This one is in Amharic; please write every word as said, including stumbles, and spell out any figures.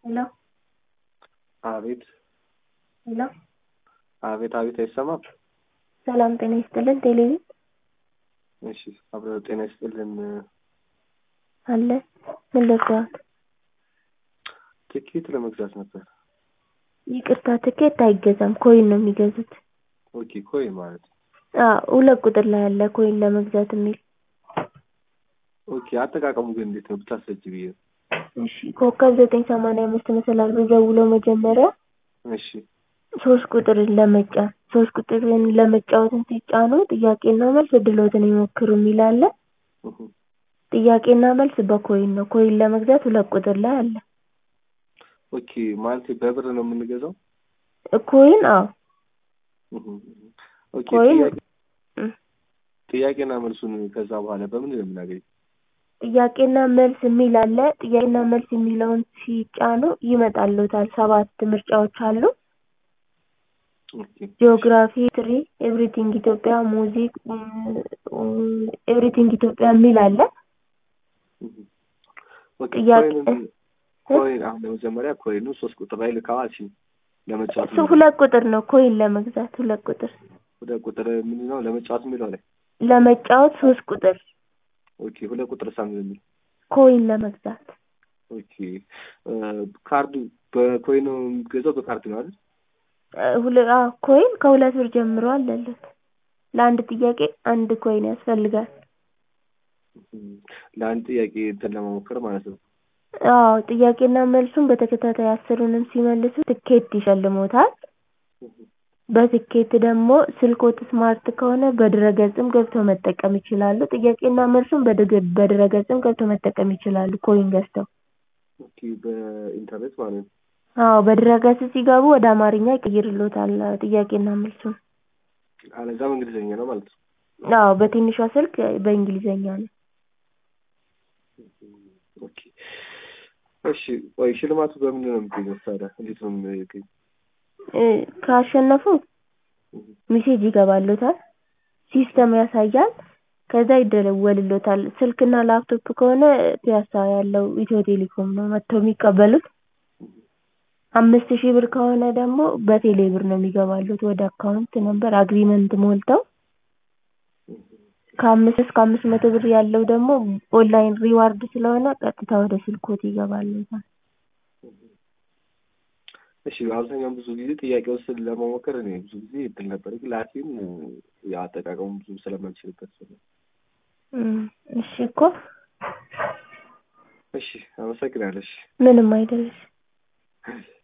Hello, አቤት hello. አቤት አቤት አይሰማም? ሰላም ጤና ይስጥልን። ቴሌቪ እሺ አብረው ጤና ይስጥልን። አለ ምን ልርዳዎት? ትኬት ለመግዛት ነበር። ይቅርታ ትኬት አይገዛም፣ ኮይን ነው የሚገዙት። ኦኬ ኮይን ማለት አዎ ሁለት ቁጥር ላይ ያለ ኮይን ለመግዛት የሚል። ኦኬ አጠቃቀሙ ግን እንዴት ነው ብታስረጅ ብዬ ነው። እሺ ኮከብ ዘጠኝ ሰማንያ አምስት መሰላል ደውለው መጀመሪያ እሺ ሶስት ቁጥርን ለመጫን ሶስት ቁጥርን ለመጫወትን ሲጫኑ ጥያቄና መልስ እድሎትን ይሞክሩ የሚል አለ። እሁ ጥያቄና መልስ በኮይን ነው። ኮይን ለመግዛት ሁለት ቁጥር ላይ አለ። ኦኬ ማለት በብር ነው የምንገዛው? ኮይን አዎ እሁ ኦኬ ኮይን ጥያቄ ጥያቄና መልሱን ከዛ በኋላ በምን ነው የምናገኘው? ጥያቄና መልስ የሚል አለ። ጥያቄና መልስ የሚለውን ሲጫኑ ይመጣልዎታል። ሰባት ምርጫዎች አሉ። ኦኬ ጂኦግራፊ፣ ትሪ፣ ኤቭሪቲንግ ኢትዮጵያ፣ ሙዚክ፣ ኤቭሪቲንግ ኢትዮጵያ የሚል አለ። ኦኬ ጥያቄ ኮይን ኮይን አሁን ለመጀመሪያ ኮይኑ ሶስት ቁጥር ላይ ልካዋል እሺ ለመጫወት እሱ ሁለት ቁጥር ነው። ኮይን ለመግዛት ሁለት ቁጥር ሁለት ቁጥር ምን ነው ለመጫወት የሚለው ላይ ለመጫወት ሶስት ቁጥር ኦኬ ሁለት ቁጥር ሳምን የሚል ኮይን ለመግዛት ኦኬ ካርዱ በኮይን ነው የሚገዛው በካርድ ነው አይደል? ሁለ አዎ ኮይን ከሁለት ብር ጀምሮ አለለት። ለአንድ ጥያቄ አንድ ኮይን ያስፈልጋል። ለአንድ ጥያቄ እንትን ለመሞከር ማለት ነው። አዎ ጥያቄና መልሱን በተከታታይ አስሩንም ሲመልሱ ትኬት ይሸልሞታል። በትኬት ደግሞ ስልክዎት ስማርት ከሆነ በድረገጽም ገብተው መጠቀም ይችላሉ። ጥያቄና መልሱን በድረገጽም ገብተው መጠቀም ይችላሉ ኮይን ገዝተው። ኦኬ በኢንተርኔት ማለት ነው። አዎ በድረገጽ ሲገቡ ወደ አማርኛ ይቀይርልዎታል ጥያቄና መልሱን። አለዛም እንግሊዘኛ ነው ማለት ነው። አዎ በትንሿ ስልክ በእንግሊዘኛ ነው። ኦኬ እሺ ወይ ሽልማቱ በምን ነው የሚገኘው ታዲያ? እንዴት ነው የሚገኘው? እ ካሸነፉ ሜሴጅ ይገባልዎታል። ሲስተም ያሳያል። ከዛ ይደወልልዎታል። ስልክና ላፕቶፕ ከሆነ ፒያሳ ያለው ኢትዮ ቴሌኮም ነው መጥተው የሚቀበሉት። አምስት ሺህ ብር ከሆነ ደግሞ በቴሌ ብር ነው የሚገባልዎት ወደ አካውንት ነምበር አግሪመንት ሞልተው። ከአምስት እስከ አምስት መቶ ብር ያለው ደግሞ ኦንላይን ሪዋርድ ስለሆነ ቀጥታ ወደ ስልክዎት ይገባልዎታል። እሺ አብዛኛውን ብዙ ጊዜ ጥያቄው ስል ለመሞከር እኔ ብዙ ጊዜ እድል ነበር ግን ላኪን ያጠቃቀሙ ብዙ ስለማልችልበት ነው። እሺ እኮ እሺ አመሰግናለሁ። ምንም አይደለም።